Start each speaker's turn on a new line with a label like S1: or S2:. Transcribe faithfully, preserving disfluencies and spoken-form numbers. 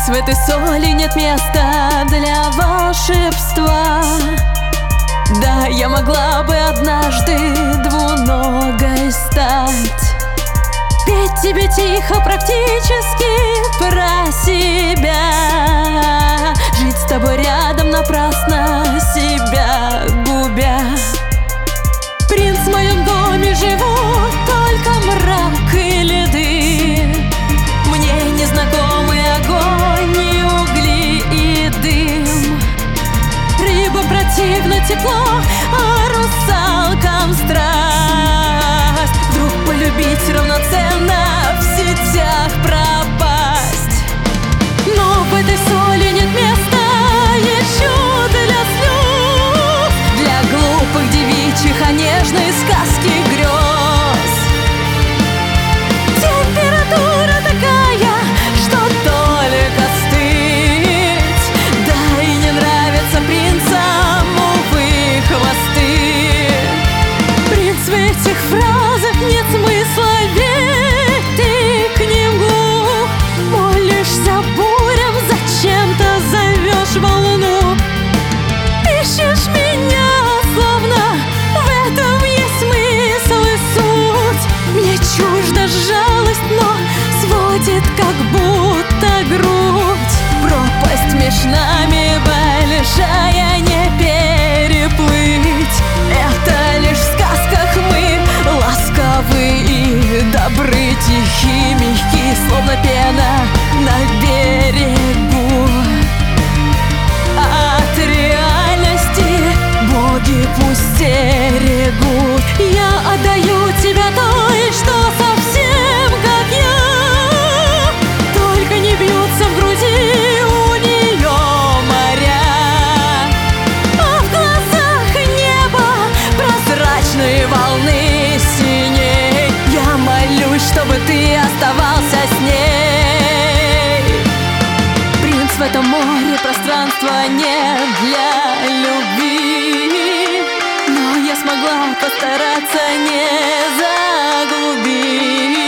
S1: В этой соли нет места для волшебства. Да, я могла бы однажды двуногой стать, петь тебе тихо, практически про себя, жить с тобой рядом, напрасно себя губя. Принц, в моем доме живут только мрак или дым. Мне незнакомый огонь, и угли, и дым. Рыбам противно тепло, а русалкам страсть. Вдруг полюбить равноценно, в сетях пропасть. Но в этой соли нет места еще для слез, для глупых девичьих, а нежной сказки грез. Температура такая, что только стыть. Да, и не нравятся принцам, увы, хвосты. Принц, в этих фразах нет смысла, ведь ты к ним глух. Молишься бурям, зачем-то зовешь волну. Ищешь меня, словно в этом есть смысл и суть. Мне чужда жалость, но сводит как будто грудь. Пропасть меж нами большая, не переплыть. Это лишь в сказках мы ласковы и добры, тихие, мягкие, словно пена на берегу. От реальности боги пусть стерегут. Я отдаю тебя той, что совсем как я, только не бьются в груди у нее моря. А в глазах небо, прозрачные волны синей. Я молюсь, чтобы ты оставался с ней. Принц, в этом море пространства нет для любви, но я смогла постараться не заглубить.